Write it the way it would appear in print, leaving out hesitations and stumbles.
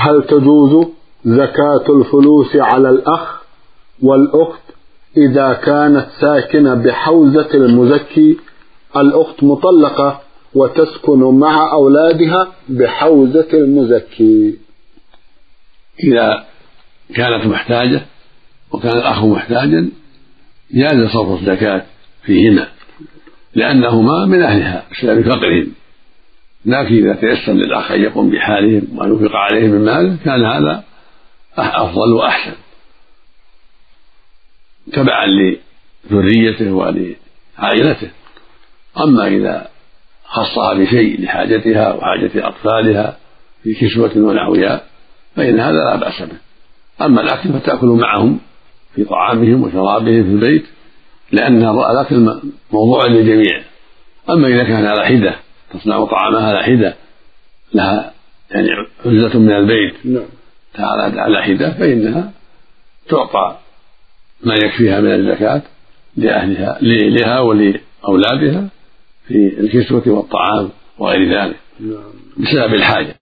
هل تجوز زكاة الفلوس على الأخ والأخت إذا كانت ساكنة بحوزة المزكي؟ الأخت مطلقة وتسكن مع أولادها بحوزة المزكي. إذا كانت محتاجة وكان الأخ محتاجا جاز صرف الزكاة فيهما لأنهما من أهلها بفقرهم، لكن إذا تيسر للأخ أن يقوم بحالهم وأن ينفق عليهم من ماله كان هذا أفضل وأحسن تبعا لذريته ولعائلته. أما إذا خصها بشيء لحاجتها وحاجة أطفالها في كسوة ونحوها فإن هذا لا بأس به. أما الأكل فتأكل معهم في طعامهم وشرابهم في البيت لأن الأكل موضوع للجميع. أما إذا كان على حدة تصنع طعامها على حدة لها يعني عزلة من البيت على حدة فإنها تعطى ما يكفيها من الزكاة لأهلها لها ولأولادها في الكسوة والطعام وغير ذلك بسبب الحاجة.